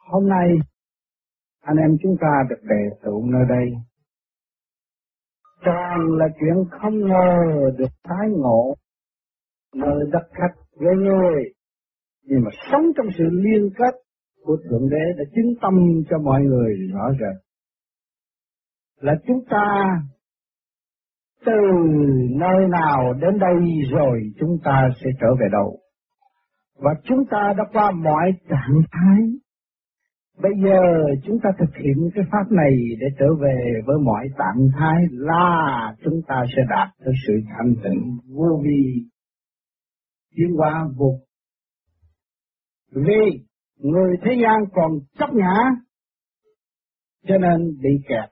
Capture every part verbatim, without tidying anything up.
Hôm nay anh em chúng ta được đề tụ nơi đây, toàn là chuyện không ngờ được tái ngộ nơi đất khách với người, nhưng mà sống trong sự liên kết của Thượng Đế đã chứng tâm cho mọi người rõ rệt là chúng ta từ nơi nào đến đây rồi chúng ta sẽ trở về đâu, và chúng ta đã qua mọi trạng thái. Bây giờ chúng ta thực hiện cái pháp này để trở về với mọi trạng thái là chúng ta sẽ đạt tới sự thanh tịnh vô vi, tiến hóa vô. Vì người thế gian còn chấp ngã cho nên bị kẹt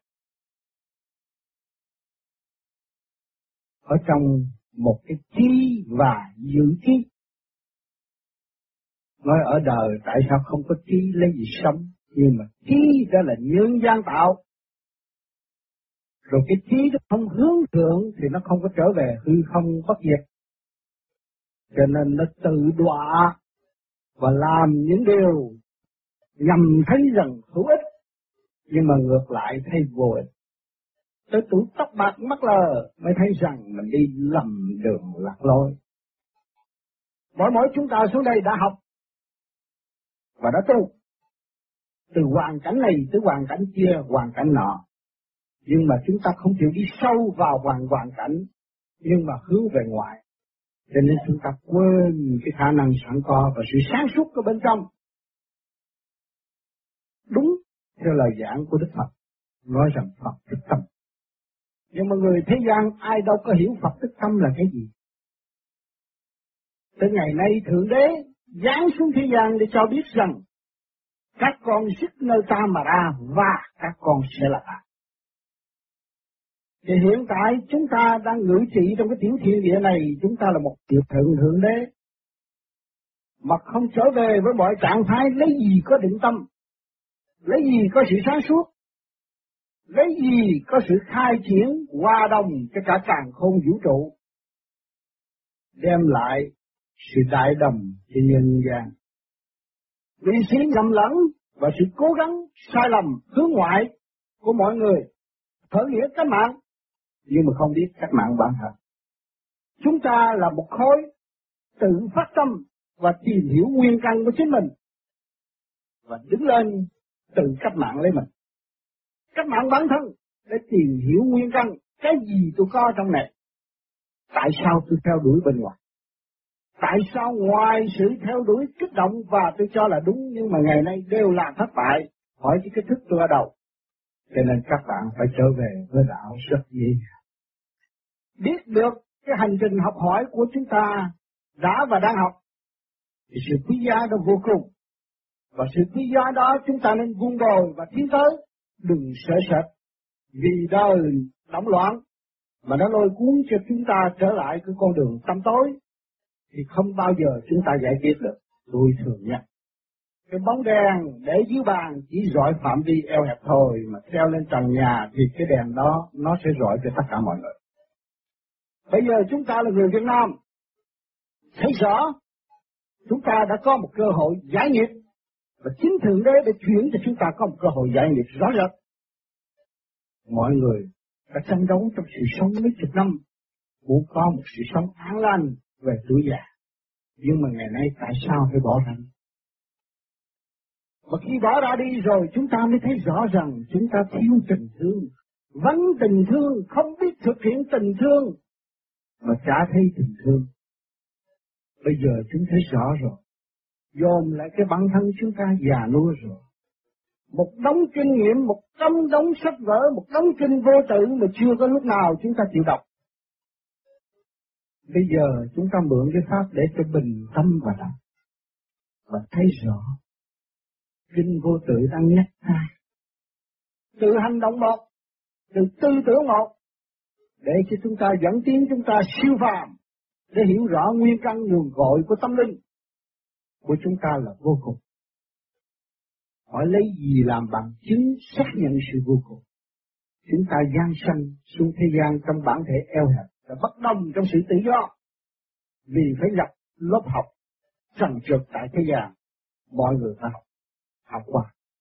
ở trong một cái trí và dự trí. Nói ở đời tại sao không có trí lấy gì sống, nhưng mà trí đó là nhân gian tạo. Rồi cái trí đó không hướng thượng thì nó không có trở về hư không bất diệt. Cho nên nó tự đọa và làm những điều nhằm thấy rằng hữu ích, nhưng mà ngược lại thấy vô ích. Tới tuổi tóc bạc mắt lờ mới thấy rằng mình đi lầm đường lạc lối. Mỗi mỗi chúng ta xuống đây đã học và đã tu, từ hoàn cảnh này tới hoàn cảnh kia, hoàn cảnh nọ, nhưng mà chúng ta không chịu đi sâu vào hoàn hoàn cảnh, nhưng mà hướng về ngoài, cho nên chúng ta quên cái khả năng sẵn có và sự sáng suốt của bên trong. Đúng theo lời giảng của Đức Phật nói rằng Phật thức tâm, nhưng mà người thế gian ai đâu có hiểu Phật thức tâm là cái gì. Tới ngày nay Thượng Đế giáng xuống thế gian để cho biết rằng các con sức nơi ta mà ra và các con sẽ là ta. Thì hiện tại chúng ta đang ngự trị trong cái tiểu thiên địa này, chúng ta là một tiểu thượng Thượng Đế, mà không trở về với mọi trạng thái, lấy gì có định tâm, lấy gì có sự sáng suốt, lấy gì có sự khai triển hòa đồng cho cả càn khôn vũ trụ, đem lại sự đại đồng cho nhân gian. Vì sự nhầm lẫn và sự cố gắng sai lầm hướng ngoại của mọi người, khởi nghĩa cách mạng, nhưng mà không biết cách mạng bản thân. Chúng ta là một khối tự phát tâm và tìm hiểu nguyên căn của chính mình, và đứng lên tự cách mạng lấy mình. Cách mạng bản thân để tìm hiểu nguyên căn, cái gì tôi có trong này, tại sao tôi theo đuổi bên ngoài, tại sao ngoài sự theo đuổi kích động và tôi cho là đúng nhưng mà ngày nay đều là thất bại, hỏi cái cái thức tôi ở đâu. Cho nên các bạn phải trở về với đạo rất dễ dàng. Biết được cái hành trình học hỏi của chúng ta đã và đang học thì sự quý giá đó vô cùng, và sự quý giá đó chúng ta nên vun bồi và tiến tới, đừng sợ sệt vì đời động loạn mà nó lôi cuốn cho chúng ta trở lại cái con đường tăm tối, thì không bao giờ chúng ta giải quyết được. Tôi thường nhắc cái bóng đèn để dưới bàn chỉ rọi phạm vi eo hẹp thôi, mà treo lên trần nhà thì cái đèn đó nó sẽ rọi cho tất cả mọi người. Bây giờ chúng ta là người Việt Nam, thấy rõ chúng ta đã có một cơ hội giải nghiệp, và chính Thượng Đế đã chuyển cho chúng ta có một cơ hội giải nghiệp rõ rệt. Mọi người đã tranh đấu trong sự sống mấy chục năm, muốn có một sự sống an lành về tuổi già, nhưng mà ngày nay tại sao phải bỏ ra? Và khi bỏ ra đi rồi chúng ta mới thấy rõ rằng chúng ta thiếu tình thương, vấn tình thương, không biết thực hiện tình thương, mà chả thấy tình thương. Bây giờ chúng thấy rõ rồi, dồn lại cái bản thân chúng ta già nua rồi. Một đống kinh nghiệm, một trăm đống sách vở, một đống kinh vô tự mà chưa có lúc nào chúng ta chịu đọc. Bây giờ chúng ta mượn cái pháp để cho bình tâm và đọc, và thấy rõ kinh vô tự đang nhắc ta tự hành động một, tự tư tưởng một, để cho chúng ta dẫn tiến chúng ta siêu phàm, để hiểu rõ nguyên căn nguồn cội của tâm linh của chúng ta là vô cùng. Hỏi lấy gì làm bằng chứng xác nhận sự vô cùng? Chúng ta giáng sanh xuống thế gian trong bản thể eo hẹp, và bất đồng trong sự tự do, vì phải nhập lớp học trần trượt tại thế gian. Mọi người phải học, học qua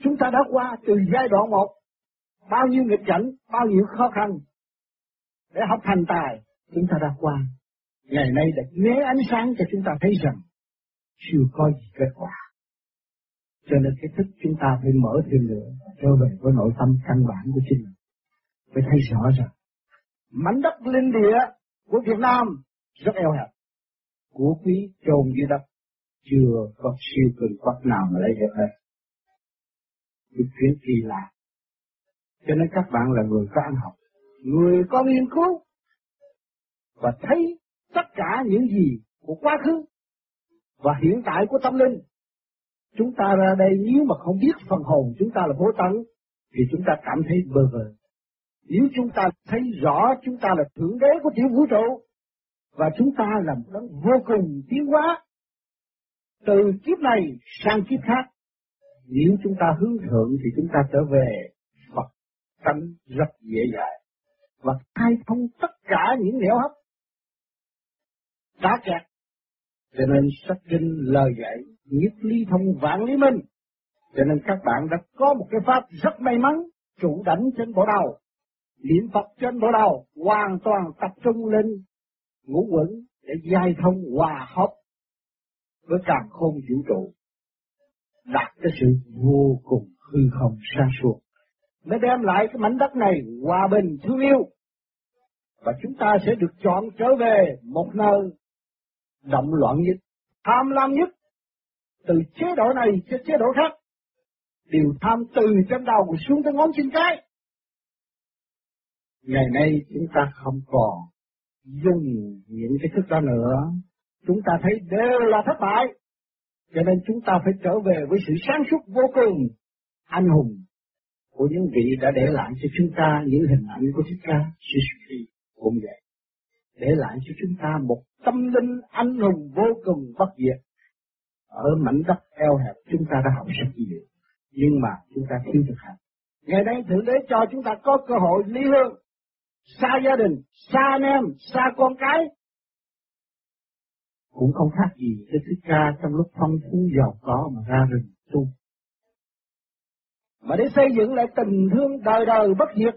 Chúng ta đã qua từ giai đoạn một, bao nhiêu nghịch cảnh, bao nhiêu khó khăn để học thành tài, chúng ta đã qua. Ngày nay đã nhé ánh sáng cho chúng ta thấy rằng chưa có gì kết quả. Cho nên cái thức chúng ta phải mở thêm nữa, trở về với nội tâm căn bản của chính mình, phải thấy rõ rằng mảnh đất linh địa của Việt Nam rất eo hẹp, của quý chôn dưới đất, chưa có siêu cường quốc nào mà lấy được hết. Cái chuyện kỳ lạ. Cho nên các bạn là người có ăn học, người có nghiên cứu và thấy tất cả những gì của quá khứ và hiện tại của tâm linh. Chúng ta ra đây nếu mà không biết phần hồn chúng ta là vô tận thì chúng ta cảm thấy bơ vơ. Nếu chúng ta thấy rõ chúng ta là thượng đế của tiểu vũ trụ và chúng ta là một đấng vô cùng tiến hóa từ kiếp này sang kiếp khác, nếu chúng ta hướng thượng thì chúng ta trở về Phật tánh rất dễ dàng và khai thông tất cả những nẻo hấp đã kẹt. Cho nên sách kinh lời dạy nhất lý thông vạn lý minh. Cho nên các bạn đã có một cái pháp rất may mắn, trụ đảnh trên bộ đầu, niệm Phật trên bộ đầu, hoàn toàn tập trung lên ngũ quẩn để giải thông hòa hợp với càn khôn vũ trụ, đạt cái sự vô cùng hư không sáng suốt, mới đem lại cái mảnh đất này hòa bình thương yêu, và chúng ta sẽ được chọn trở về một nơi động loạn nhất, tham lam nhất, từ chế độ này cho chế độ khác, đều tham từ trên đầu xuống tới ngón chân cái. Ngày nay chúng ta không còn dùng những cái thức đó nữa, chúng ta thấy đều là thất bại, cho nên chúng ta phải trở về với sự sáng suốt vô cùng anh hùng của những vị đã để lại cho chúng ta những hình ảnh của Thích Ca Suzuki cũng vậy, để lại cho chúng ta một tâm linh anh hùng vô cùng bất diệt. Ở mảnh đất eo hẹp chúng ta đã học rất nhiều, nhưng mà chúng ta thiếu thực hành. Ngày nay Thượng Đế cho chúng ta có cơ hội ly hương, xa gia đình, xa anh em, xa con cái, cũng không khác gì cái Thích Ca trong lúc phong phú giàu có mà ra rừng tu, mà để xây dựng lại tình thương đời đời bất diệt.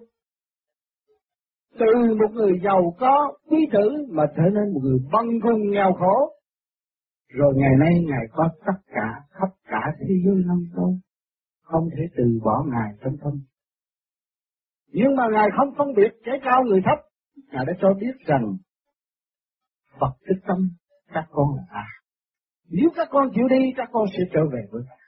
Từ một người giàu có quý tử mà trở nên một người bần cùng nghèo khổ, rồi ngày nay Ngài có tất cả khắp cả thế giới năm châu, không thể từ bỏ Ngài trong tâm. Nhưng mà Ngài không phân biệt kẻ cao người thấp, Ngài đã cho biết rằng Phật thích tâm các con là ta. Nếu các con chịu đi, các con sẽ trở về với ta.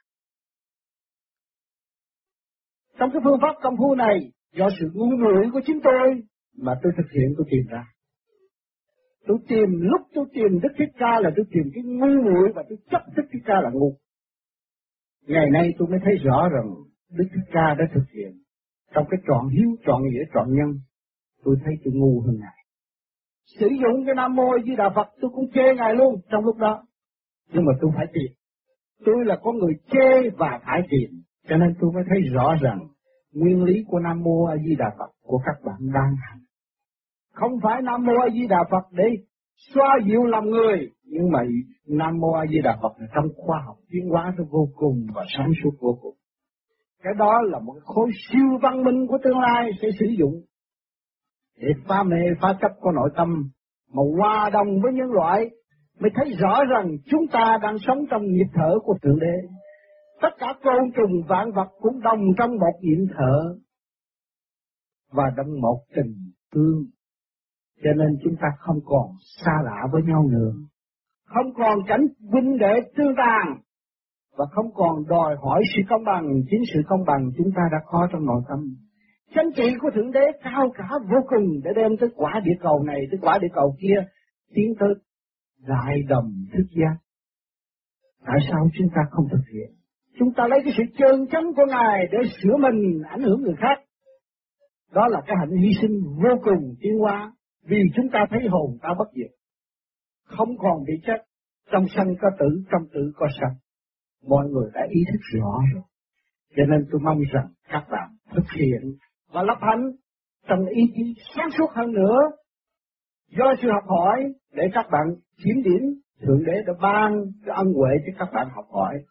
Trong cái phương pháp công phu này, do sự ngu muội của chính tôi mà tôi thực hiện, tôi tìm ra. Tôi tìm, lúc tôi tìm Đức Thích Ca là tôi tìm cái ngu muội và tôi chấp Đức Thích Ca là ngu. Ngày nay tôi mới thấy rõ rằng Đức Thích Ca đã thực hiện trong cái trọn hiếu, trọn nghĩa, trọn nhân. Tôi thấy tôi ngu hơn Ngài. Sử dụng cái Nam Mô A Di Đà Phật tôi cũng chê Ngài luôn trong lúc đó. Nhưng mà tôi phải tìm. Tôi là con người chê và phải tìm. Cho nên tôi mới thấy rõ rằng nguyên lý của Nam Mô A Di Đà Phật của các bạn đang hành. Không phải Nam Mô A Di Đà Phật để xoa dịu lòng người, nhưng mà Nam Mô A Di Đà Phật là trong khoa học tiến hóa nó vô cùng và sáng suốt vô cùng. Cái đó là một khối siêu văn minh của tương lai sẽ sử dụng để phá mê phá chấp của nội tâm, mà hòa đồng với nhân loại mới thấy rõ rằng chúng ta đang sống trong nhịp thở của Thượng Đế. Tất cả côn trùng vạn vật cũng đồng trong một nhịp thở và trong một tình thương. Cho nên chúng ta không còn xa lạ với nhau nữa, không còn cảnh huynh đệ tương tàn, và không còn đòi hỏi sự công bằng. Chính sự công bằng chúng ta đã có trong nội tâm. Chánh trị của Thượng Đế cao cả vô cùng để đem tới quả địa cầu này, tới quả địa cầu kia, tiến tới đại đồng thức giác. Tại sao chúng ta không thực hiện? Chúng ta lấy cái sự chân chánh của Ngài để sửa mình, ảnh hưởng người khác. Đó là cái hạnh hy sinh vô cùng tiến hóa, vì chúng ta thấy hồn ta bất diệt, không còn bị chết. Trong sanh có tử, trong tử có sanh. Mọi người đã ý thức rõ rồi. Cho nên tôi mong rằng các bạn thực hiện và lập hành trong ý chí sáng suốt hơn nữa. Do sự học hỏi để các bạn kiểm điểm, Thượng Đế đã ban cái ân huệ cho các bạn học hỏi,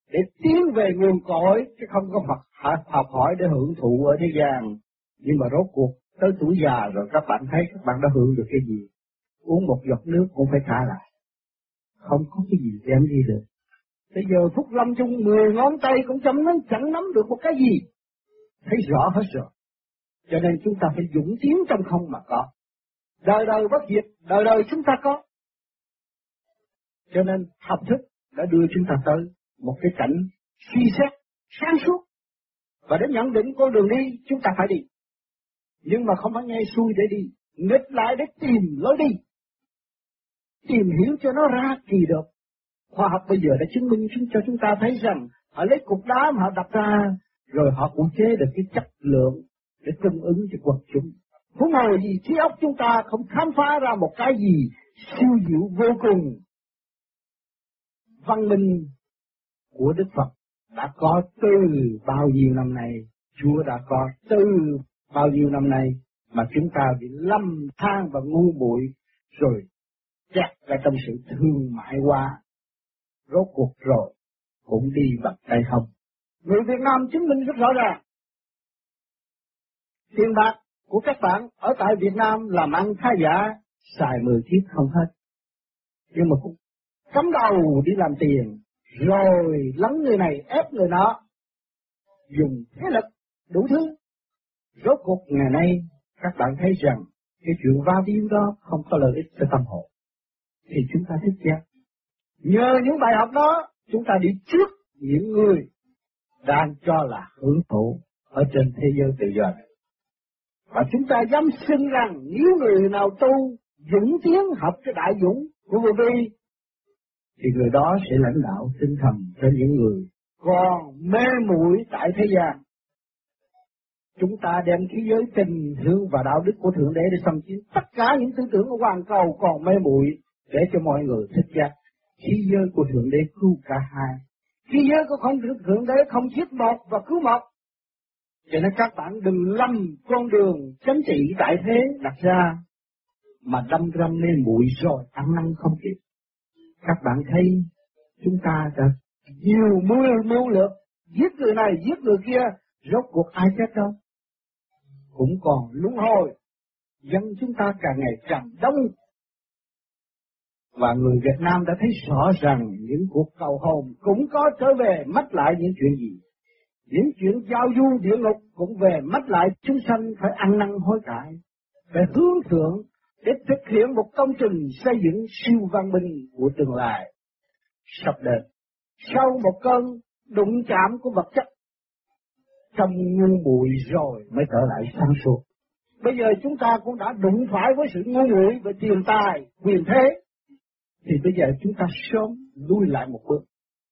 để tiến về nguồn cội, chứ không có Phật học hỏi để hưởng thụ ở thế gian. Nhưng mà rốt cuộc tới tuổi già rồi các bạn thấy các bạn đã hưởng được cái gì? Uống một giọt nước cũng phải trả lại, không có cái gì đem đi được. Bây giờ phút lâm chung mười ngón tay cũng chẳng nắm, chẳng nắm được một cái gì, thấy rõ hết rồi. Cho nên chúng ta phải dũng tiến trong không mà có. Đời đời bất diệt, đời đời chúng ta có. Cho nên học thức đã đưa chúng ta tới một cái cảnh suy xét sáng suốt, và để nhận định con đường đi chúng ta phải đi, nhưng mà không phải nghe xuôi để đi, nghịch lại để tìm lối đi, tìm hiểu cho nó ra kỳ được. Khoa học bây giờ đã chứng minh chúng cho chúng ta thấy rằng họ lấy cục đá mà họ đập ra, rồi họ cũng chế được cái chất lượng để cung ứng cho quần chúng. Huống hồ gì trí óc chúng ta không khám phá ra một cái gì siêu diệu vô cùng. Văn minh của Đức Phật đã có từ bao nhiêu năm nay, Chúa đã có từ bao nhiêu năm nay, mà chúng ta bị lâm than và ngu muội rồi kẹt lại trong sự thương mại qua, rốt cuộc rồi cũng đi bằng tay không. Người Việt Nam chứng minh rất rõ ràng, tiền bạc của các bạn ở tại Việt Nam làm ăn khá giả, xài mười chiếc không hết, nhưng mà cũng cắm đầu đi làm tiền, rồi lấn người này ép người nọ, dùng thế lực đủ thứ. Rốt cuộc ngày nay các bạn thấy rằng cái chuyện va víu đó không có lợi ích cho tâm hồn, thì chúng ta thích giác. Nhờ những bài học đó, chúng ta đi trước những người đang cho là hưởng thụ ở trên thế giới tự do này. Và chúng ta dám xưng rằng nếu người nào tu dũng tiến học cái đại dũng của vô vi, thì người đó sẽ lãnh đạo tinh thần cho những người còn mê muội tại thế gian. Chúng ta đem khí giới tình thương và đạo đức của Thượng Đế để xâm chiếm tất cả những tư tưởng của hoàn cầu còn mê muội, để cho mọi người thích giác. Khí giới của Thượng Đế cứu cả hai. Khí giới của không Thượng Đế không giết một và cứu một. Cho nên các bạn đừng lầm con đường chánh trị tại thế đặt ra mà đâm râm lên bụi rồi ăn năn không kịp. Các bạn thấy chúng ta đã nhiều mưu mưu lược, giết người này giết người kia, rốt cuộc ai chết đâu, cũng còn luân hồi. Dân chúng ta càng ngày càng đông, và người Việt Nam đã thấy rõ rằng những cuộc cầu hồn cũng có trở về mất lại những chuyện gì. Những chuyện giao du địa ngục cũng về mất lại, chúng sanh phải ăn năn hối cải, phải hướng thượng để thực hiện một công trình xây dựng siêu văn minh của tương lai sắp đến. Sau một cơn đụng chạm của vật chất trong ngu muội rồi mới trở lại sáng suốt. Bây giờ chúng ta cũng đã đụng phải với sự ngu muội về tiền tài, quyền thế, thì bây giờ chúng ta sớm lui lại một bước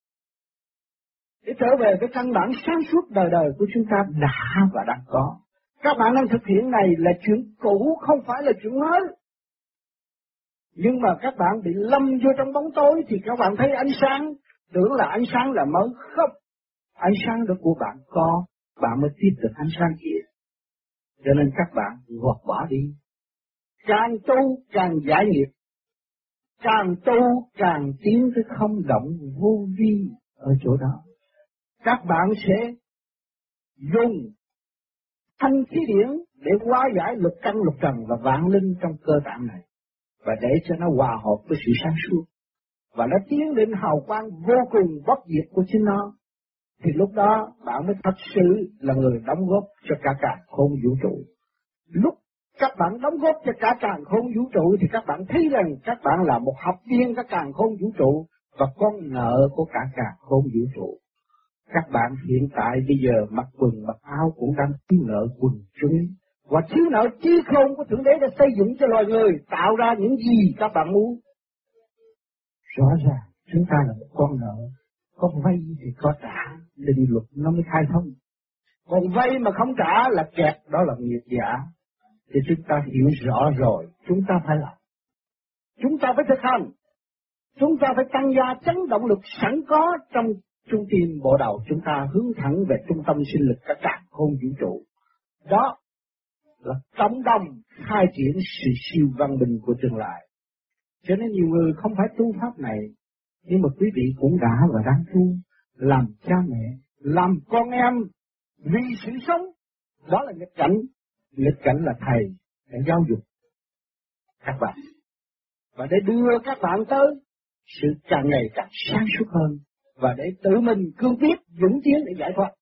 để trở về với căn bản sáng suốt đời đời của chúng ta đã và đang có. Các bạn đang thực hiện này là chuyện cũ, không phải là chuyện mới. Nhưng mà các bạn bị lâm vô trong bóng tối thì các bạn thấy ánh sáng, tưởng là ánh sáng là mới. Không, ánh sáng đó của bạn có, bạn mới tiếp được ánh sáng kia. Cho nên các bạn gọt bỏ đi. Càng tu càng giải nghiệp, càng tu càng tiến tới không động vô vi ở chỗ đó. Các bạn sẽ dùng thanh khí điển để hóa giải lục căn lục trần và vạn linh trong cơ tạng này, và để cho nó hòa hợp với sự sáng suốt, và nó tiến đến hào quang vô cùng bất diệt của chính nó. Thì lúc đó bạn mới thật sự là người đóng góp cho cả càn khôn vũ trụ. Lúc các bạn đóng góp cho cả càn khôn vũ trụ thì các bạn thấy rằng các bạn là một học viên cả càn khôn vũ trụ và con nợ của cả càn khôn vũ trụ. Các bạn hiện tại bây giờ mặc quần mặc áo cũng đang thiếu nợ quần chúng, và thiếu nợ trí khôn của Thượng Đế đã xây dựng cho loài người tạo ra những gì các bạn muốn. Rõ ràng chúng ta là một con nợ, có vay thì có trả, định luật nó mới khai thông. Còn vay mà không trả là kẹt, đó là nghiệp giả. Thì chúng ta hiểu rõ rồi, chúng ta phải làm. Chúng ta phải thực hành. Chúng ta phải tăng gia chấn động lực sẵn có trong trung tim bộ đầu chúng ta, hướng thẳng về trung tâm sinh lực cả càn khôn vũ trụ. Đó là cộng đồng khai triển sự siêu văn minh của tương lai. Cho nên nhiều người không phải tu pháp này, nhưng mà quý vị cũng đã và đang tu, làm cha mẹ, làm con em, vì sự sống. Đó là nghịch cảnh. Nghịch cảnh là thầy để giáo dục các bạn, và để đưa các bạn tới sự càng ngày càng sáng suốt hơn, và để tự mình cương quyết vững tiến để giải thoát.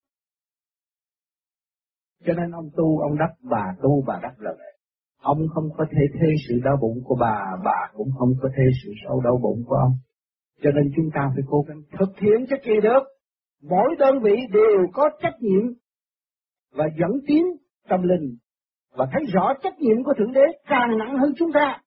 Cho nên ông tu, ông đắc, bà tu, bà đắc là vậy. Ông không có thể thế sự đau bụng của bà, bà cũng không có thể sự sâu đau bụng của ông. Cho nên chúng ta phải cố gắng thực hiện cho kỳ được. Mỗi đơn vị đều có trách nhiệm và dẫn tiến tâm linh, và thấy rõ trách nhiệm của Thượng Đế càng nặng hơn chúng ta.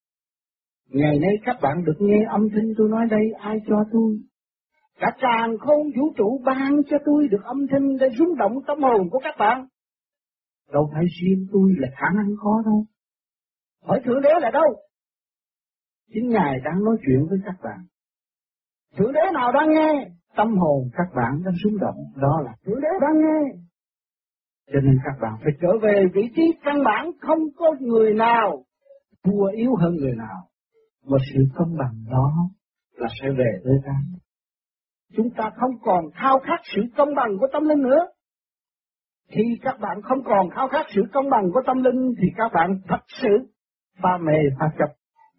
Ngày nay các bạn được nghe âm thanh tôi nói đây, ai cho tôi? Cả càn khôn vũ trụ ban cho tôi được âm thanh để rung động tâm hồn của các bạn. Đâu phải riêng tôi là khả năng có đâu. Hỏi Thượng Đế là đâu? Chính Ngài đang nói chuyện với các bạn. Thượng Đế nào đang nghe? Tâm hồn các bạn đang rung động, đó là Thượng Đế đang nghe. Cho nên các bạn phải trở về vị trí căn bản, không có người nào thua yếu hơn người nào. Một sự công bằng đó là sẽ về tới ta. Chúng ta không còn khao khát sự công bằng của tâm linh nữa. Khi các bạn không còn khao khát sự công bằng của tâm linh thì các bạn thật sự pha mê pha chấp.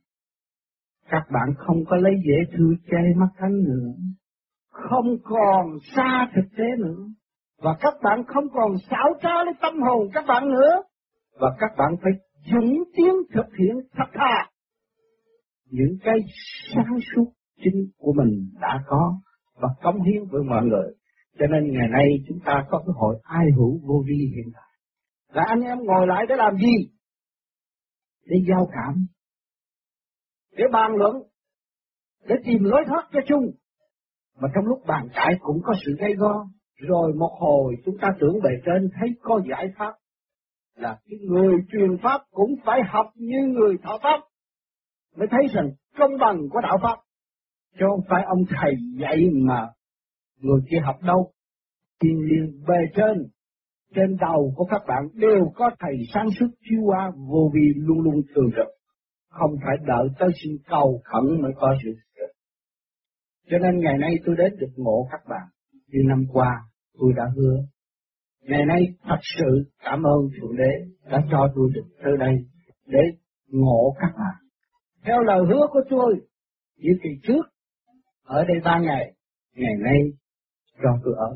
Các bạn không có lấy dễ thư che mắt thánh nữa, không còn xa thực tế nữa, và các bạn không còn xảo trá lấy tâm hồn các bạn nữa, và các bạn phải dũng tiến thực hiện thật thà những cái sáng suốt chính của mình đã có và cống hiến với mọi người. Cho nên ngày nay chúng ta có cái hội ai hữu vô vi hiện tại, là anh em ngồi lại để làm gì? Để giao cảm, để bàn luận, để tìm lối thoát cho chung. Mà trong lúc bàn cãi cũng có sự gay go. Rồi một hồi chúng ta tưởng bề trên thấy có giải pháp, là cái người truyền pháp cũng phải học như người thọ pháp, mới thấy rằng công bằng của đạo pháp. Chứ không phải ông thầy dạy mà người kia học đâu. Thiên liêng bề trên, trên đầu của các bạn đều có thầy sáng suốt chiếu qua vô vi luôn luôn thường trực. Không phải đợi tới xin cầu khẩn mới có sự thực. Cho nên ngày nay tôi đến được ngộ các bạn, như năm qua tôi đã hứa. Ngày nay thật sự cảm ơn Thượng Đế đã cho tôi được tới đây để ngộ các bạn. Theo lời hứa của tôi, những kỳ trước ở đây ba ngày, ngày nay cho tôi ở.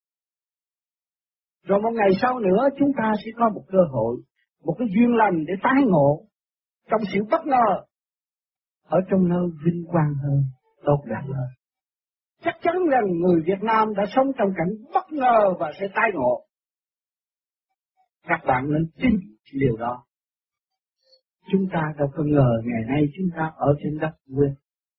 Rồi một ngày sau nữa chúng ta sẽ có một cơ hội, một cái duyên lành để tái ngộ trong sự bất ngờ, ở trong nơi vinh quang hơn, tốt đẹp hơn. Chắc chắn rằng người Việt Nam đã sống trong cảnh bất ngờ và sẽ tái ngộ. Các bạn nên tin điều đó. Chúng ta đâu có ngờ ngày nay chúng ta ở trên đất quê.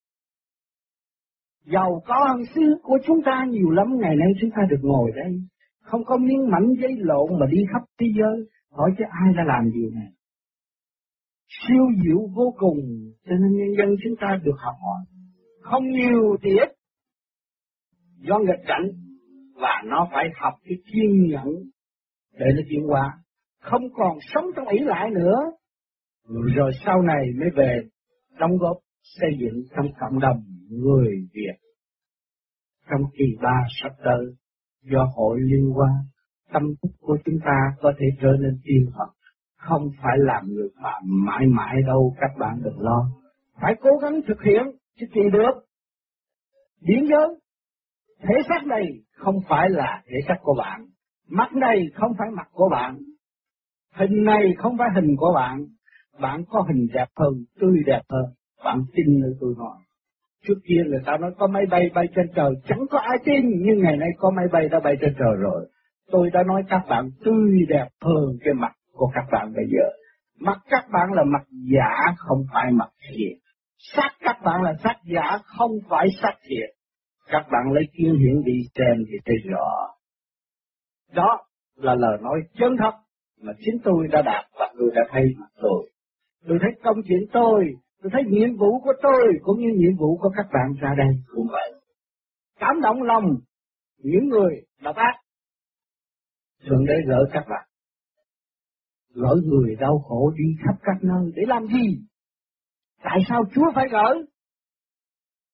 Giàu có hơn xứ của chúng ta nhiều lắm, ngày nay chúng ta được ngồi đây. Không có miếng mảnh giấy lộn mà đi khắp thế giới. Hỏi cho ai đã làm điều này. Siêu diệu vô cùng, cho nên nhân dân chúng ta được học hỏi. Không nhiều thì ít, do nghịch cảnh, và nó phải học cái kiên nhẫn để nó chuyển hóa. Không còn sống trong ỷ lại nữa, rồi sau này mới về đóng góp xây dựng trong cộng đồng người Việt. Trong kỳ ba sắp tới, do hội liên quan, tâm thức của chúng ta có thể trở nên tiên Phật, không phải làm người phạm mãi mãi đâu, các bạn đừng lo. Phải cố gắng thực hiện chứ kỳ được. Điển giới, thể xác này không phải là thể xác của bạn, mắt này không phải mặt của bạn, hình này không phải hình của bạn. Bạn có hình đẹp hơn, tươi đẹp hơn, bạn tin nơi tôi nói. Trước kia người ta nói có máy bay bay trên trời, chẳng có ai tin, nhưng ngày nay có máy bay đã bay trên trời rồi. Tôi đã nói các bạn tươi đẹp hơn cái mặt của các bạn bây giờ. Mặt các bạn là mặt giả, không phải mặt thiệt. Xác các bạn là xác giả, không phải xác thiệt. Các bạn lấy kiến hiển đi xem thì thấy rõ. Đó là lời nói chân thật mà chính tôi đã đạt và tôi đã thấy mặt tôi. Tôi thấy công chuyện tôi, tôi thấy nhiệm vụ của tôi cũng như nhiệm vụ của các bạn ra đây cũng vậy. Cảm động lòng những người độc ác. Thượng Đế gỡ các bạn. Gỡ người đau khổ đi khắp các nơi để làm gì? Tại sao Chúa phải gỡ?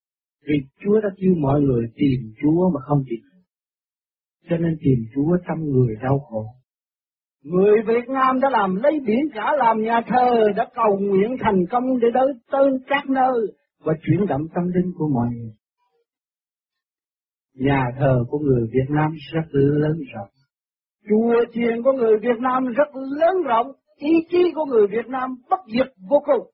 Vì Chúa đã kêu mọi người tìm Chúa mà không tìm. Cho nên tìm Chúa trong người đau khổ. Người Việt Nam đã làm lấy biển cả làm nhà thờ, đã cầu nguyện thành công để tới tới các nơi và chuyển động tâm linh của mọi người. Nhà thờ của người Việt Nam rất lớn rộng. Chùa chiền của người Việt Nam rất lớn rộng. Ý chí của người Việt Nam bất diệt vô cùng.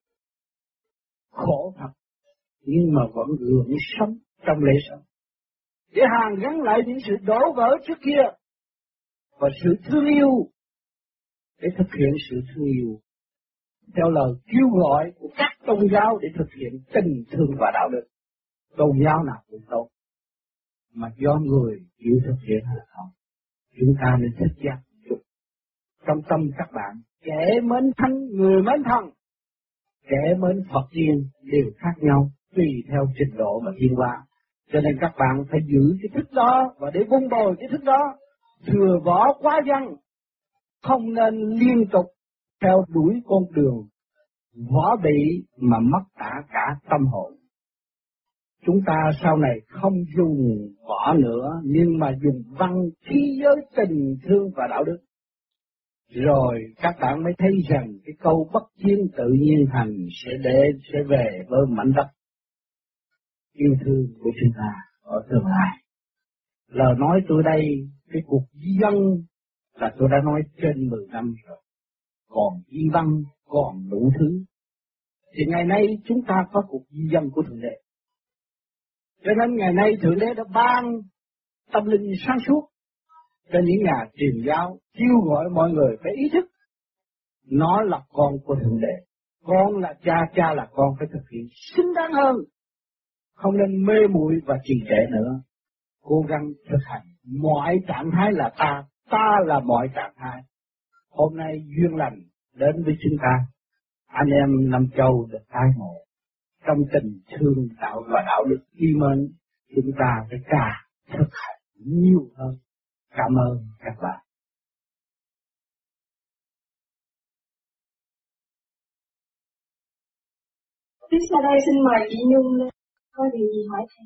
Khổ thật, nhưng mà vẫn gượng sống trong lễ sống. Để hàn gắn lại những sự đổ vỡ trước kia và sự thương yêu, để thực hiện sự thương yêu theo lời kêu gọi của các tôn giáo để thực hiện tình thương và đạo đức. Tôn giáo nào cũng tốt, mà do người chịu thực hiện hay không. Chúng ta nên thích giác chút. Trong tâm các bạn, kẻ mến thánh, người mến thần, kẻ mến Phật tiên đều khác nhau, tùy theo trình độ và thiên hóa. Cho nên các bạn phải giữ cái thức đó, và để vun bồi cái thức đó, thừa võ quá văn, không nên liên tục theo đuổi con đường võ bị mà mất cả cả tâm hồn. Chúng ta sau này không dùng võ nữa, nhưng mà dùng văn khí giới tình thương và đạo đức. Rồi các bạn mới thấy rằng cái câu bất chiến tự nhiên thành sẽ để sẽ về với mảnh đất yêu thương của chúng ta ở tương lai. Lời nói tôi đây, cái cuộc di dân là tôi đã nói trên mười năm rồi. Còn di văn, còn đủ thứ. Thì ngày nay chúng ta có cuộc di dân của Thượng Đế. Cho nên ngày nay Thượng Đế đã ban tâm linh sáng suốt cho những nhà truyền giáo, kêu gọi mọi người phải ý thức. Nó là con của Thượng Đế. Con là cha, cha là con, phải thực hiện xứng đáng hơn. Không nên mê muội và trì trệ nữa. Cố gắng thực hành. Mọi trạng thái là ta, ta là mọi trạng thái. Hôm nay duyên lành đến với chúng ta. Anh em Nam Châu được tái ngộ. Trong tình thương đạo và đạo đức y mến, chúng ta phải càng thực hành nhiều hơn. Cảm ơn các bạn. Tiếp sau đây xin mời chị Nhung có điều gì hỏi thầy.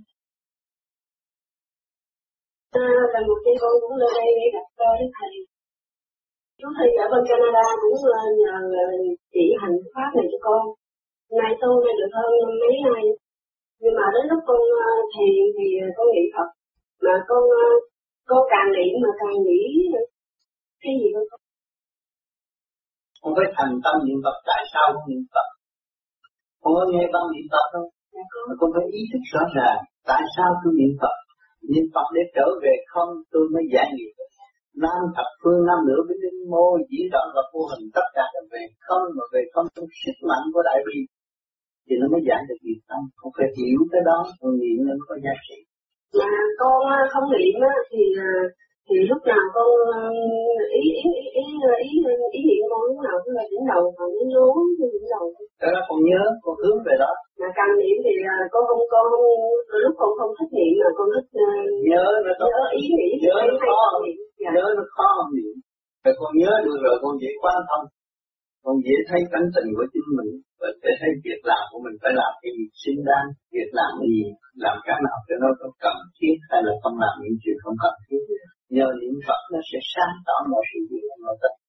À, là một cái con cũng lên đây để gặp tôi với thầy. Chú thầy ở bên Canada cũng nhờ chỉ hành pháp này cho con. Nay tôi đã được hơn mấy ngày, nhưng mà đến lúc con thiền thì con niệm Phật, mà con con càng niệm mà càng nghĩ cái gì con. Con phải thành tâm niệm Phật. Tại sao con niệm Phật? Con có nghe băng niệm Phật không? Dạ, con. Con phải ý thức rõ ràng. Tại sao tôi niệm Phật? Niệm Phật để trở về không, tôi mới giải nghiệp. Nam thập phương nam nữ với linh mô diễn đoạn và vô hình, tất cả là về không, mà về không trong sức mạnh của đại bi thì nó mới giải được nghiệp tâm. Con phải hiểu cái đó, con niệm nó có giá trị. Mà con không niệm á thì thì lúc nào con ý ý ý ý ý, ý niệm con lúc nào cũng là đỉnh đầu, còn nó nhớ đỉnh đầu. Đó là con nhớ, con hướng về đó. Mà càng niệm thì con không con không lúc con không thích niệm mà con thích nhớ nó có nhớ ý nghĩ nhớ nó khó dạ. nhớ nó khó không niệm. Rồi con nhớ được rồi con dễ quan thông, con dễ thấy tánh tình của chính mình, và để thấy việc làm của mình phải làm cái gì xứng đáng, việc làm gì, làm cái nào cho nó có cần thiết hay là không làm những chuyện không cần thiết. Nhờ niệm Phật nó sẽ sáng tỏ mọi sự việc trong nội tâm.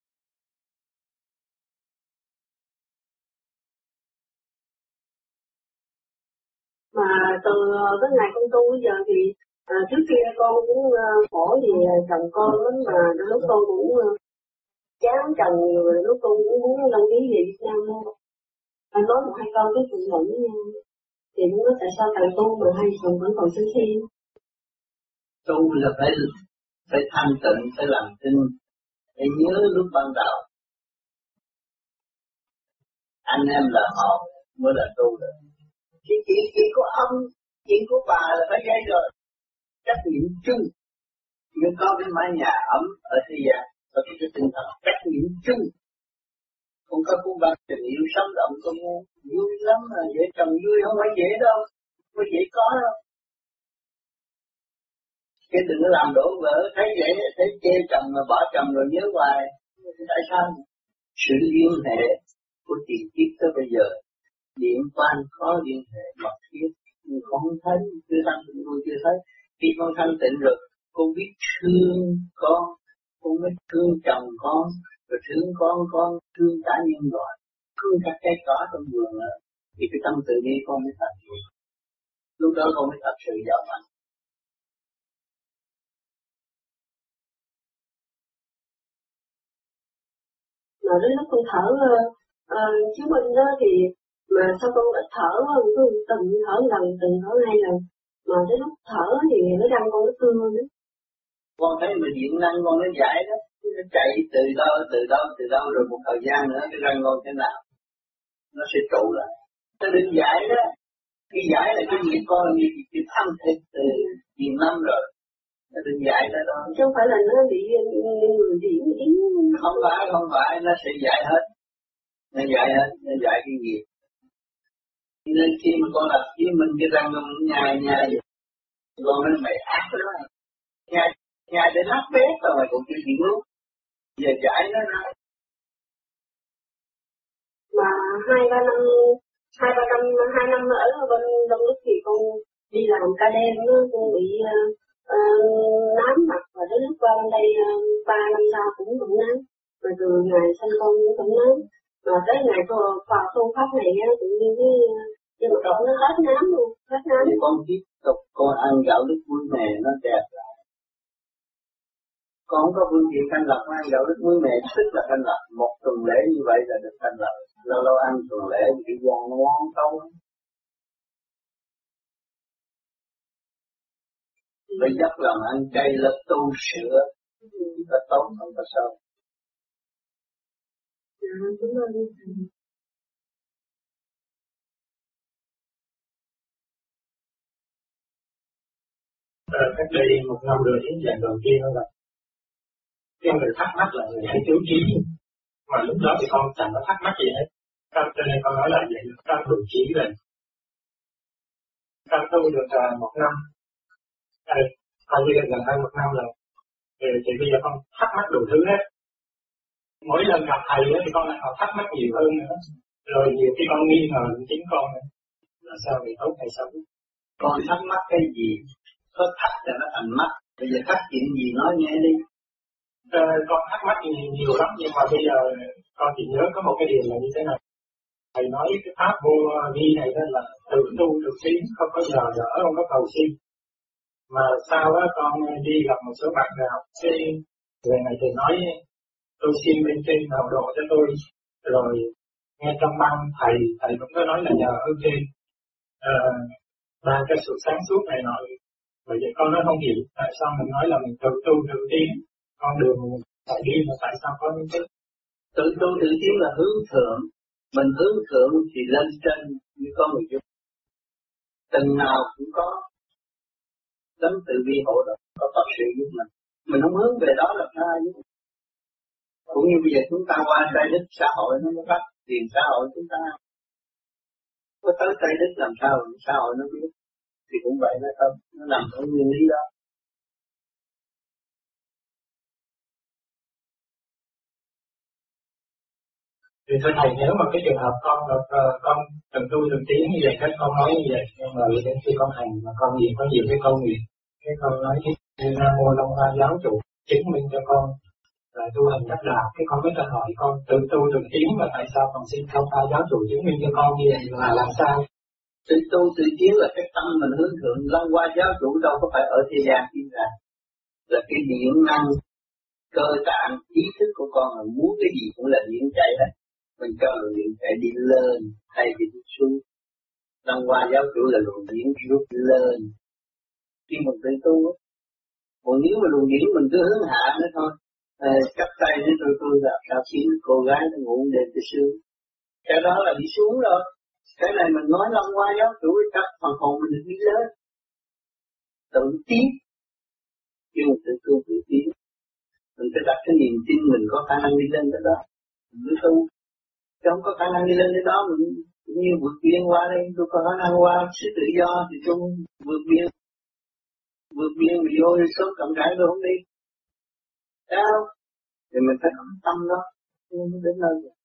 Mà từ cái ngày con tu bây giờ thì à, trước kia con cũng uh, khổ vì chồng con lắm, mà lúc con cũng uh, chán chồng, rồi lúc con cũng muốn đăng ký về Việt Nam luôn. Anh nói một hai câu với phụ nữ với nhau thì nó nói tại sao thầy tu mà hai chồng vẫn còn sinh khi. Tu là phải phải thanh tịnh, phải làm tinh, phải nhớ lúc ban đầu anh em là họ mới là tu được. Cái chuyện chuyện của ông, chuyện của bà là phải gây rồi. Trách nhiệm chung, nhưng có cái mái nhà ấm ở thế gian, và cái tinh thần trách nhiệm chung. Không có cô bác tình yêu sống động, con vui lắm mà dễ chồng vui không phải dễ đâu, không phải dễ có đâu. Cái đừng có làm đổ vỡ, thấy vậy, thấy chê chồng mà bỏ chồng rồi nhớ hoài. Tại sao? Sự liên hệ của tiền kiếp tới bây giờ, điện quan khó liên hệ mật thiết, Nhưng con không thấy, chưa thanh tịnh tôi chưa thấy. Khi con thanh tịnh rồi, con biết thương con, con biết thương chồng con, rồi thương con, con thương cả nhân loại, thương cả cây cỏ trong vườn nữa. Thì cái tâm tự bi con mới thật sự. Lúc đó con mới thật sự giàu mạnh. Mà đến lúc con thở uh, chiếu minh đó thì mà sao con ít thở quá, cứ từng thở lần, từng thở hai lần. Mà đến lúc thở thì nó răng con nó cưa nữa. Con thấy mình điện năng con nó giải đó, nó chạy từ đâu, từ đâu, từ đâu rồi một thời gian nữa cái răng con thế nào, nó sẽ trụ lại. Nó đừng giải đó, cái giải là cái nghiệp con nghiệp cái thâm thịt từ nhiều năm rồi. Nó đừng giải đó đó. Chứ không phải là nó bị người điểm yến. Không phải, không phải, nó sẽ giải hết. Nó giải hết, nó giải cái nghiệp. Nên khi mà con đặt với mình cái răng con nhai nhai vậy, con nói mày ác lắm. Nhai, nhai đến nát bét rồi mày cũng chưa chịu luôn. Giờ giải nó ra. Mà hai ba năm, hai ba năm, hai năm ở bên Đông Đức thì con đi làm ca đêm nó con bị uh, uh, nám mặt, và đến lúc qua bên đây uh, ba năm sau cũng cũng nám. Rồi từ ngày sinh con cũng cũng nám. Mà tới ngày tôi vào tu pháp này á, tự nhiên cái nhưng mà nó hết nám luôn, hết nám. Thì con tiếp tục con ăn gạo lứt muối mè nó đẹp lại. Con không có phương tiện thanh lập, ăn gạo lứt muối mè tức là thanh lập. Một tuần lễ như vậy là được thanh lập. Lâu lâu ăn tuần lễ thì cái da nó ngon không. Phải dốc lòng ăn chay là tu sữa, chỉ có tốt không có xấu. Ờ, cách đây một năm rồi đến lần đầu tiên đó là cái người thắc mắc là người hay thiếu trí, mà lúc đó thì con chẳng có thắc mắc gì hết. Con cho nên con nói là vậy, con đủ trí rồi. Con tu được uh, một năm, à, con đi được gần hơn một năm rồi. Thì, thì bây giờ con thắc mắc đủ thứ hết. Mỗi lần gặp thầy đó, thì con lại còn thắc mắc nhiều hơn nữa. Rồi nhiều khi con nghi ngờ chính con nữa. Là sao thì tốt hay xấu? Con thắc mắc cái gì? Có thắc là nó thành mắt. Bây giờ thắc chuyện gì nói nghe đi. Ờ, con thắc mắc nhiều, nhiều lắm, nhưng mà bây giờ con chỉ nhớ có một cái điều là như thế này. Thầy nói cái pháp vô vi này đó là tự tu tự tiến, không có nhờ đỡ, không có cầu xin. Mà sau đó con đi gặp một số bạn đại học, cái người này thì nói tôi xin bên trên hậu độ cho tôi. Rồi nghe trong băng thầy, thầy cũng có nói là nhờ ơn trên ba uh, cái sự sáng suốt này nọ. Vậy vậy con nói không hiểu tại sao mình nói là mình tự tu tự tiến, con đường mình phải đi mà tại sao có những cái tự tu tự tiến là hướng thượng, mình hướng thượng thì lên trên như có người giúp, từng nào cũng có tấm tự vi hộ đó, có Phật sự giúp mình, mình không hướng về đó là sai. Cũng như bây giờ chúng ta qua trái đất xã hội nó mới bắt tiền xã hội chúng ta có tới trái đất làm sao xã hội nó biết, thì cũng vậy đó không, nó nằm ở nguyên lý đó. Thì thưa thầy, nếu mà cái trường hợp con uh, con từng tu từng tiến như vậy, các con nói như vậy, nhưng mà đến khi con hành mà con nhiều có nhiều cái câu nguyện, cái con nói cái Nam Mô Long Hoa giáo chủ chứng minh cho con là tu hành đắc đạo, cái con mới ta hỏi con tự tu tự tiến và tại sao con xin Long Hoa giáo chủ chứng minh cho con như vậy là làm sao? Tự tu tự tiến là cái tâm mình hướng thượng, Long Hoa giáo chủ đâu có phải ở thế gian tiến ra, là cái điện năng cơ tạng ý thức của con là muốn cái gì cũng là điện chạy đấy. Mình cho luồng điện chạy đi lên thay vì đi xuống. Long Hoa giáo chủ là luồng điện rút lên khi mình tự tu. Còn nếu mà luồng điện mình cứ hướng hạ nữa thôi, à, cắt tay nữa tôi tôi là sao khiến cô gái nó ngủ đêm tới sương, cái đó là đi xuống rồi. Cái này mình nói Long Hoa giáo chủ cắt phần hồn mình được đi lên, tự tiến, nhưng mà tự tu tự tiến. Mình phải đặt cái niềm tin mình có khả năng đi lên tới đó, mình mới tu. Chứ không có khả năng đi lên tới đó, mình cũng như vượt biên qua đây, tôi có khả năng qua sự tự do thì tôi vượt biên. Vượt biên mà vô đi sớm cộng rãi tôi không đi. Sao? Thì mình phải có tâm đó, không đến nơi rồi.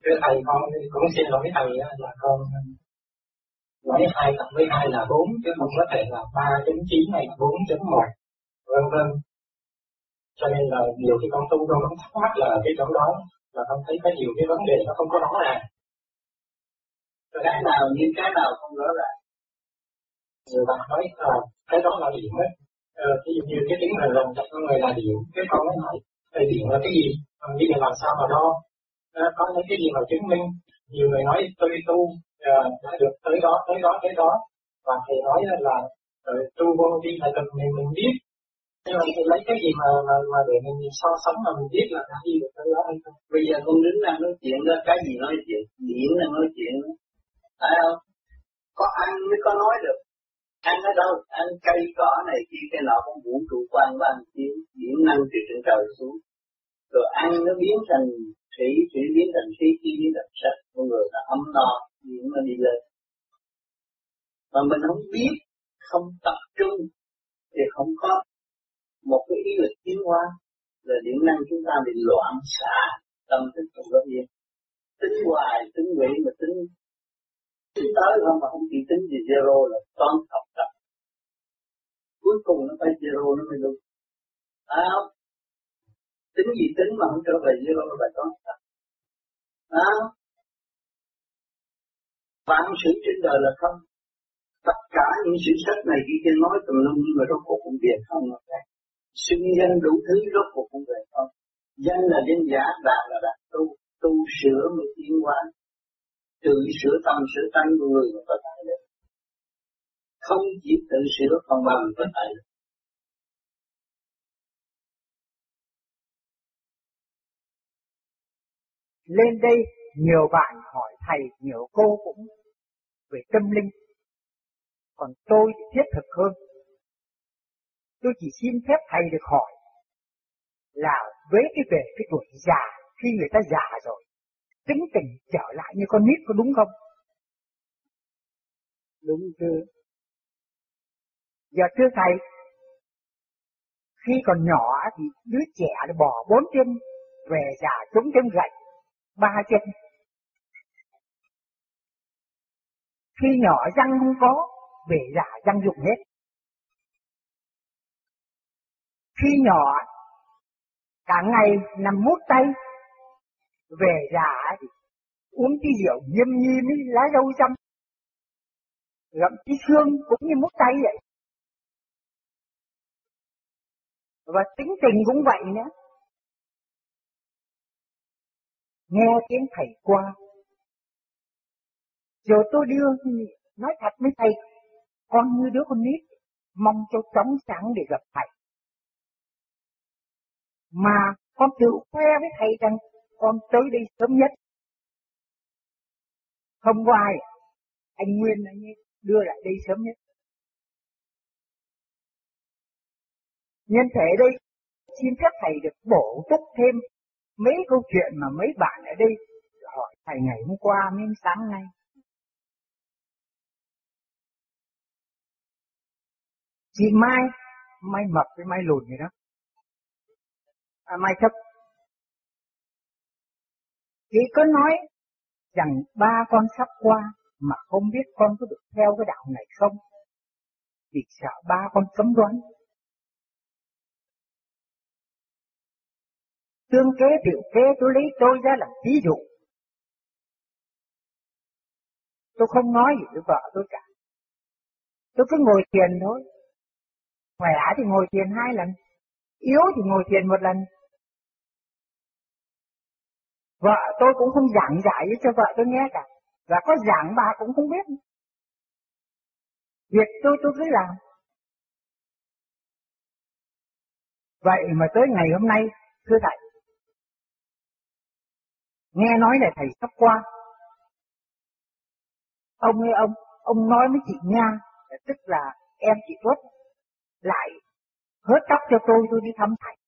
Thưa thầy, con cũng xin lỗi thầy là con nói hai cộng với hai là bốn, chứ không có thể là ba chấm chín hay là bốn chấm một, vân vân. Cho nên là nhiều khi con tu con cũng thắc mắc là cái chỗ đó, là con thấy có nhiều cái vấn đề nó không có rõ ràng. Cái nào như cái nào không rõ ràng. Người bạn nói à, cái đó là điểm ấy. Ờ, ví dụ như cái tiếng là lòng trong con người là điểm, cái con mới hỏi thầy điểm là cái gì, à, bây giờ làm sao mà đo, à, có những cái gì mà chứng minh. Nhiều người nói tôi tu à, đã được tới đó tới đó tới đó, và thầy nói là uh, tu vô đi là cần mình mình biết, nhưng mà lấy cái gì mà mà, mà để mình so sánh mà mình biết là đã đi được tới đó hay không. Bây giờ con đứng đang nói chuyện đó, cái gì nói chuyện, điện đang nói chuyện đó, phải không? Có ăn mới có nói được. Ăn ở đâu? Ăn cây cỏ này kia cái nọ, không vũ trụ quan và ăn tiếng điểm năng từ trên trời xuống, rồi ăn nó biến thành thủy, thủy biến thành khí, khí biến thành sắc, con người ta ấm no, điểm nó đi lên. Mà mình không biết, không tập trung thì không có một cái ý lực tiến hóa, là điểm năng chúng ta bị loạn xạ, tâm thức không có yên. Tính hoài, tính nguyện mà tính tính tới không mà không chỉ tính gì zero là toán học tập. Cuối cùng nó phải zero nó mới đúng. À không? Tính gì tính mà không trở về zero là phải toán học tập. À không? Vạn sự trên đời là không. Tất cả những sự sách này khi kia nói tùm lum nhưng mà rốt cuộc cũng về không mà khác. Xưng danh đủ thứ rốt cuộc cũng về không. Danh là danh giả, đạt là đạt tu. Tu sửa mới tiến hóa. Tự sửa tâm sửa tánh của người mà có thể được. Không chỉ tự sửa còn bằng có thể được. Lên đây nhiều bạn hỏi thầy, nhiều cô cũng về tâm linh. Còn tôi thì thiết thực hơn. Tôi chỉ xin phép thầy được hỏi là với cái về cái tuổi già, khi người ta già rồi, tính tình trở lại như con nít có đúng không? Đúng chưa? Giờ thưa thầy, khi còn nhỏ thì đứa trẻ nó bỏ bốn chân, về già chống chân gậy, ba chân. Khi nhỏ răng không có, về già răng dùng hết. Khi nhỏ cả ngày nằm mút tay, về già thì uống cái rượu nhâm nhi với lá dâu chăm, gặm cái xương cũng như mút tay vậy. Và tính tình cũng vậy nữa. Nghe tiếng thầy qua, rồi tôi đưa, nói thật với thầy, con như đứa con nít, mong cho chóng sáng để gặp thầy. Mà con tự khoe với thầy rằng con tới đây sớm nhất. Hôm qua anh Nguyên anh ấy đưa lại đây sớm nhất. Nhân thể đây, xin phép thầy được bổ túc thêm mấy câu chuyện mà mấy bạn ở đây hỏi thầy ngày hôm qua đến sáng nay. Chị Mai, Mai mập với Mai lùn vậy đó. À, Mai thấp. Chị có nói rằng ba con sắp qua mà không biết con có được theo cái đạo này không? Vì sợ ba con cấm đoán. Tương kế tiểu kế tôi lấy tôi ra làm ví dụ. Tôi không nói gì với vợ tôi cả. Tôi cứ ngồi thiền thôi. Khỏe thì ngồi thiền hai lần, yếu thì ngồi thiền một lần. Vợ tôi cũng không giảng giải cho vợ tôi nghe cả. Và có giảng bà cũng không biết. Việc tôi tôi cứ làm. Vậy mà tới ngày hôm nay, thưa thầy, nghe nói là thầy sắp qua. Ông ơi ông, ông nói với chị Nga, tức là em chị Tuất, lại hớt tóc cho tôi, tôi đi thăm thầy.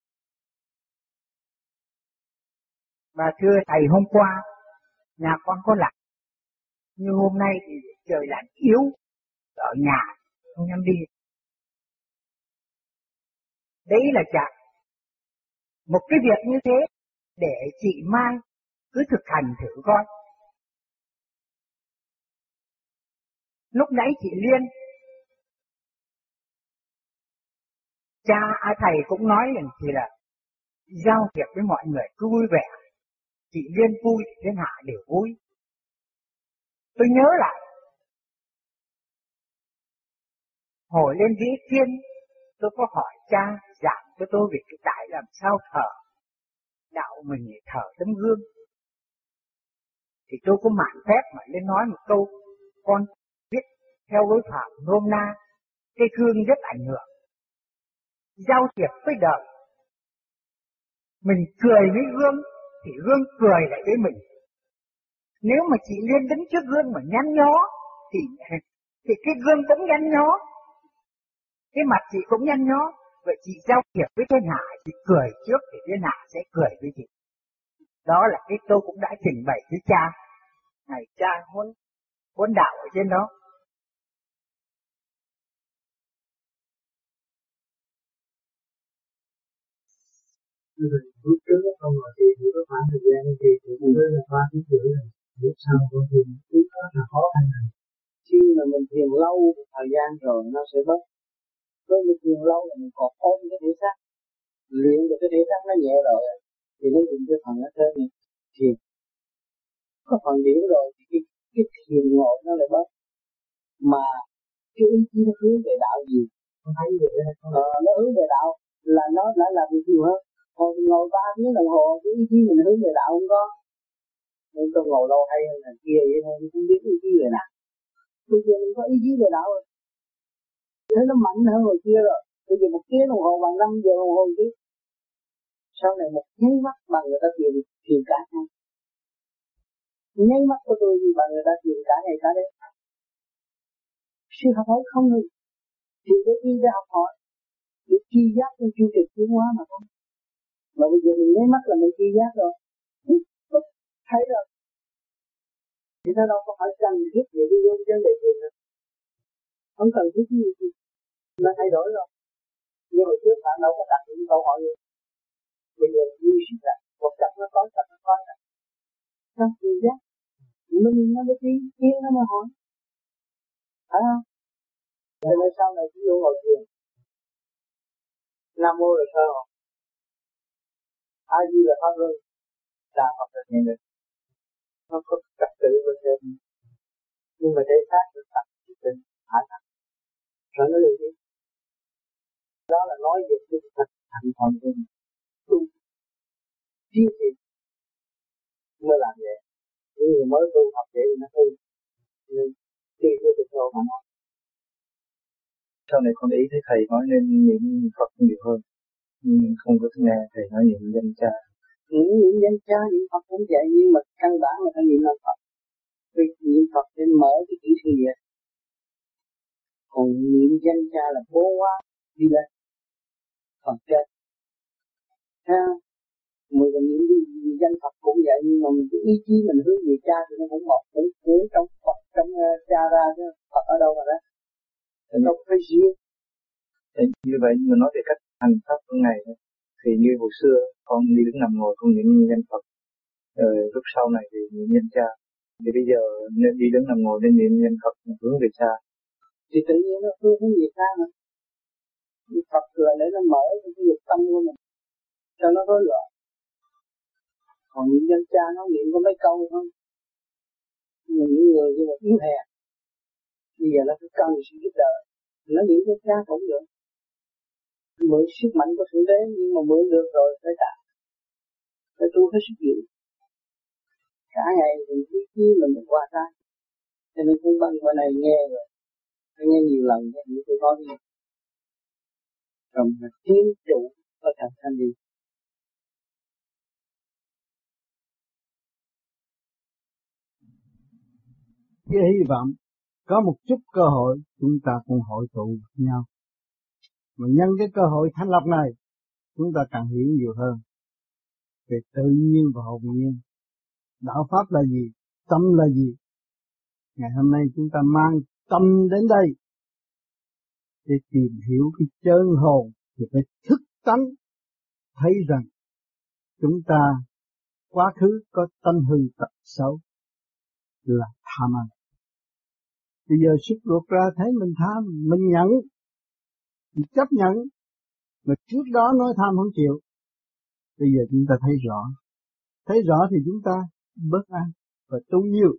Và thưa thầy, hôm qua, nhà con có lạnh. Nhưng hôm nay thì trời lạnh yếu, ở nhà, không dám đi. Đấy là chả một cái việc như thế, để chị Mai cứ thực hành thử coi. Lúc nãy chị Liên, cha à, thầy cũng nói rằng thì là giao thiệp với mọi người cứ vui vẻ. Chị Liên vui, thiên hạ đều vui. Tôi nhớ lại, hồi lên Vĩ Thiên, tôi có hỏi cha giảng cho tôi về cái tại làm sao thở. Đạo mình thở tấm gương. Thì tôi có mạn phép mà lên nói một câu, con viết theo lối phạm nôm na, cái gương rất ảnh hưởng. Giao thiệp với đời, mình cười với gương, thì gương cười lại với mình. Nếu mà chị Liên đứng trước gương mà nhăn nhó, thì, thì cái gương cũng nhăn nhó. Cái mặt chị cũng nhăn nhó. Vậy chị giao thiệp với thiên hạ, chị cười trước thì thiên hạ sẽ cười với chị. Đó là cái tôi cũng đã trình bày với cha. Ngày cha huấn huấn đạo ở trên đó. Lúc trước không mà thì chỉ có khoảng thời gian thì cũng rất là ba tiếng rưỡi rồi. Lúc sau con thì biết đó là khó khăn này. Khi mà mình thiền lâu thời gian rồi nó sẽ bớt. Với mình thiền lâu là mình còn ôm cái thể xác, luyện được cái thể xác nó nhẹ rồi thì nó dùng cái phần ở trên này thiền. Có phần điểm rồi thì cái, cái thiền ngộ nó lại bớt. Mà cái ý chí nó hướng về đạo gì? Con thấy vậy đó. Ờ, nó hướng về đạo là nó đã làm việc nhiều hơn. Còn ngồi ba tiếng đồng hồ cái ý chí mình hướng về đạo không có. Nên tôi ngồi lâu hay hơn thằng kia vậy thôi, không biết ý chí về đạo. Bây giờ mình có ý chí về đạo rồi. Thế nó mạnh hơn hồi kia rồi. Bây giờ một tiếng đồng hồ bằng năm giờ đồng hồ chứ. Sau này một nháy mắt bằng người ta tìm tìm cả ngày. Nháy mắt của tôi gì bằng người ta tìm cả ngày cả đêm. Sự học hỏi không ngừng. Thì cái gì để học hỏi? Để tri giác trong chu trình tiến hóa mà thôi. Mà bây giờ mình nháy mắt là mình tri giác rồi. Thấy rồi. Thì nó đâu có phải cần thiết để đi vô vấn đề gì nữa. Không cần thiết gì gì. Nó thay đổi rồi. Nhưng mà trước bạn đâu có đặt những câu hỏi gì. Bây giờ duy sức là một chặt nó có, chặt nó có là nó tri giác. Mình nó mới tiến, tiến nó mới hỏi. Phải không? Cho nên sau này chỉ vô ngồi thiền. Nam mô là sao? A Di là pháp luân. Là Phật là thiền định. Nó có trật tự bên trên. Nhưng mà để xác được tập chỉ định hạ thấp. Rồi nó liền đi. Đó là nói về cái thực hành hoàn toàn tu chuyên nghiệp mới làm vậy. Những người mới tu học vậy thì nó tu. Nên tùy theo trình độ mà nói. Sau này con ý thấy thầy nói nên niệm Phật nhiều hơn. Nhưng không có nghe thầy nói niệm danh cha. Những niệm danh cha, niệm Phật cũng vậy, nhưng mà căn bản là phải niệm Phật. Vì niệm Phật để mở cái kỹ sư vậy. Còn niệm danh cha là bố quá đi lên. Phật chết. Ha, mình còn niệm gì danh Phật cũng vậy, nhưng mà mình cái ý chí mình hướng về cha thì nó cũng một cũng cũng trong Phật trong uh, cha ra chứ Phật ở đâu mà ra. Nó không phải riêng. Thì như vậy mà nói về cách hành pháp của ngày thì như hồi xưa con đi đứng nằm ngồi con niệm danh Phật, rồi lúc sau này thì niệm danh cha. Thì bây giờ nên đi đứng nằm ngồi nên niệm danh Phật hướng về cha. Thì tự nhiên nó hướng hướng về cha mà. Phật là để nó mở cái dục tâm của mình cho nó rối loạn. Còn niệm danh cha nó niệm có mấy câu thôi. Nhưng những người như là yếu hèn bây giờ nó phải cần sự giúp đỡ. Nó niệm danh cha cũng được. Mượn sức mạnh của Thượng Đế, nhưng mà mượn được rồi phải trả. Phải tu hết sức chịu. Cả ngày mình biết chi mình mình qua tay. Cho nên cũng bằng bữa này nghe rồi. Phải nghe nhiều lần như tôi nói nghe. Rồi mình tiến trụ ở thành thanh đi. Chỉ hy vọng có một chút cơ hội chúng ta cùng hội tụ với nhau. Mà nhân cái cơ hội thanh lập này, chúng ta càng hiểu nhiều hơn về tự nhiên và hồn nhiên. Đạo Pháp là gì? Tâm là gì? Ngày hôm nay chúng ta mang tâm đến đây để tìm hiểu cái chân hồn, thì phải thức tánh thấy rằng chúng ta quá khứ có tâm hư tật xấu là tham ăn. Bây giờ xuất ruột ra thấy mình tham, mình nhận, mình chấp nhận, mà trước đó nói tham không chịu. Bây giờ chúng ta thấy rõ, thấy rõ thì chúng ta bớt ăn và tu nhiều.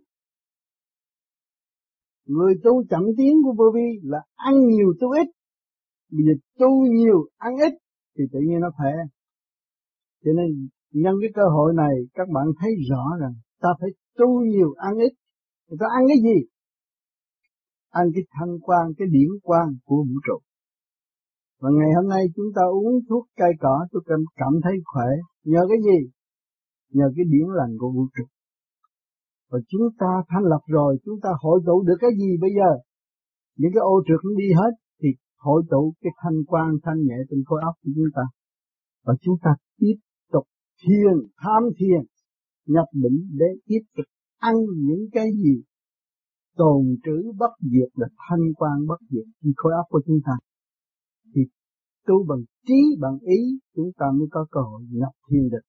Người tu chậm tiến của vô vi là ăn nhiều tu ít. Bây giờ tu nhiều ăn ít thì tự nhiên nó khỏe. Cho nên nhân cái cơ hội này các bạn thấy rõ rằng ta phải tu nhiều ăn ít. Người ta ăn cái gì? Ăn cái thanh quan, cái điển quan của vũ trụ. Và ngày hôm nay chúng ta uống thuốc cây cỏ, tôi cảm, cảm thấy khỏe. Nhờ cái gì? Nhờ cái điển lành của vũ trụ. Và chúng ta thanh lập rồi, chúng ta hội tụ được cái gì bây giờ? Những cái ô trượt nó đi hết, thì hội tụ cái thanh quan, thanh nhẹ trong khối óc của chúng ta. Và chúng ta tiếp tục thiền, tham thiền, nhập định để tiếp tục ăn những cái gì tồn trữ bất diệt là thanh quan bất diệt trong khối óc của chúng ta. Thì tu bằng trí, bằng ý, chúng ta mới có cơ hội nhập thiên được.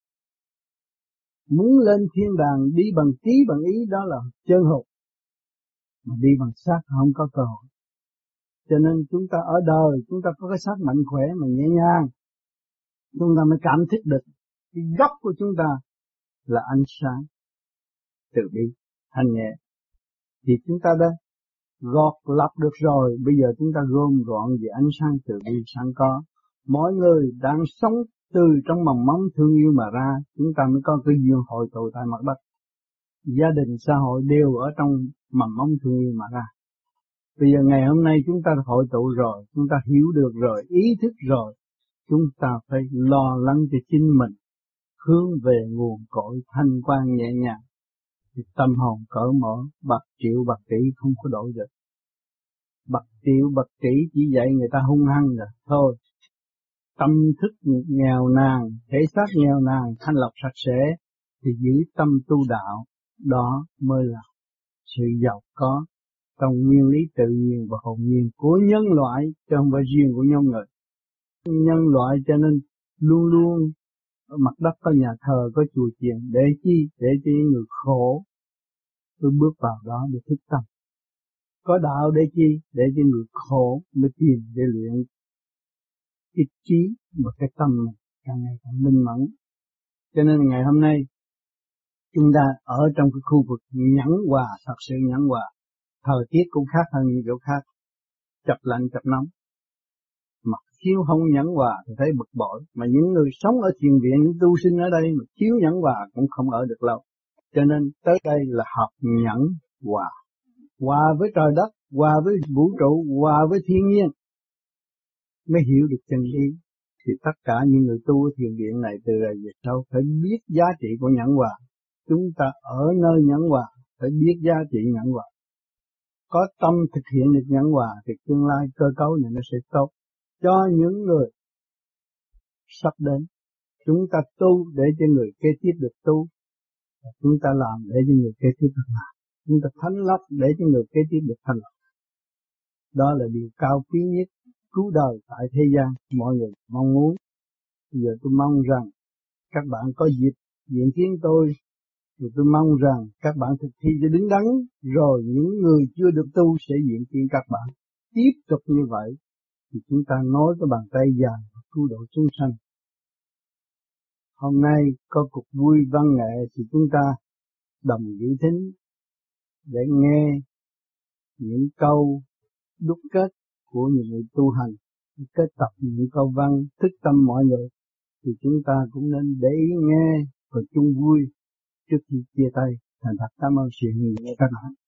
Muốn lên thiên đàng đi bằng trí, bằng ý đó là chân hồn. Mà đi bằng xác không có cơ hội. Cho nên chúng ta ở đời, chúng ta có cái xác mạnh khỏe mà nhẹ nhàng. Chúng ta mới cảm thức được cái gốc của chúng ta là ánh sáng, từ bi, thanh nhẹ. Thì chúng ta đã gọt lọc được rồi, bây giờ chúng ta gom gọn về ánh sáng từ bi sẵn có. Mỗi người đang sống từ trong mầm móng thương yêu mà ra, chúng ta mới có cái duyên hội tụ tại mặt đất. Gia đình, xã hội đều ở trong mầm móng thương yêu mà ra. Bây giờ ngày hôm nay chúng ta hội tụ rồi, chúng ta hiểu được rồi, ý thức rồi, chúng ta phải lo lắng cho chính mình, hướng về nguồn cội thanh quan nhẹ nhàng. Thì tâm hồn cởi mở, bạc triệu bạc tỷ không có đổi được. Bạc triệu bạc tỷ chỉ dạy người ta hung hăng rồi thôi. Tâm thức nghèo nàn, thể xác nghèo nàn, thanh lọc sạch sẽ, thì giữ tâm tu đạo, đó mới là sự giàu có trong nguyên lý tự nhiên và hồn nhiên của nhân loại, chứ không phải riêng của nhóm người. Nhân loại cho nên luôn luôn ở mặt đất có nhà thờ, có chùa chiền, để chi? Để cho những người khổ tôi bước vào đó để thức tâm. Có đạo để chi? Để cho người khổ mới tìm để luyện cái trí và cái tâm mình càng ngày càng minh mẫn. Cho nên ngày hôm nay chúng ta ở trong cái khu vực nhẫn hòa, thật sự nhẫn hòa. Thời tiết cũng khác hơn những chỗ khác, chập lạnh chập nóng. Mà thiếu không nhẫn hòa thì thấy bực bội. Mà những người sống ở thiền viện, những tu sinh ở đây mà thiếu nhẫn hòa cũng không ở được lâu. Cho nên tới đây là học nhẫn hòa. Hòa với trời đất, hòa với vũ trụ, hòa với thiên nhiên. Mới hiểu được chân lý. Thì tất cả những người tu ở thiền viện này từ đây về sau phải biết giá trị của nhẫn hòa. Chúng ta ở nơi nhẫn hòa phải biết giá trị nhẫn hòa. Có tâm thực hiện được nhẫn hòa thì tương lai cơ cấu này nó sẽ tốt cho những người sắp đến. Chúng ta tu để cho người kế tiếp được tu. Chúng ta làm để cho người kế tiếp được làm. Chúng ta thánh lọc để cho người kế tiếp được thành lọc. Đó là điều cao quý nhất cứu đời tại thế gian mọi người mong muốn. Bây giờ tôi mong rằng các bạn có dịp diện kiến tôi, thì tôi mong rằng các bạn thực thi cho đứng đắn, rồi những người chưa được tu sẽ diện kiến các bạn. Tiếp tục như vậy thì chúng ta nối cái bàn tay dài và cứu độ chúng sanh. Hôm nay có cuộc vui văn nghệ thì chúng ta đồng giữ thính để nghe những câu đúc kết của những người tu hành, kết tập những câu văn thức tâm mọi người, thì chúng ta cũng nên để ý nghe và chung vui trước khi chia tay. Thành thật cảm ơn sự hiện diện của các bạn.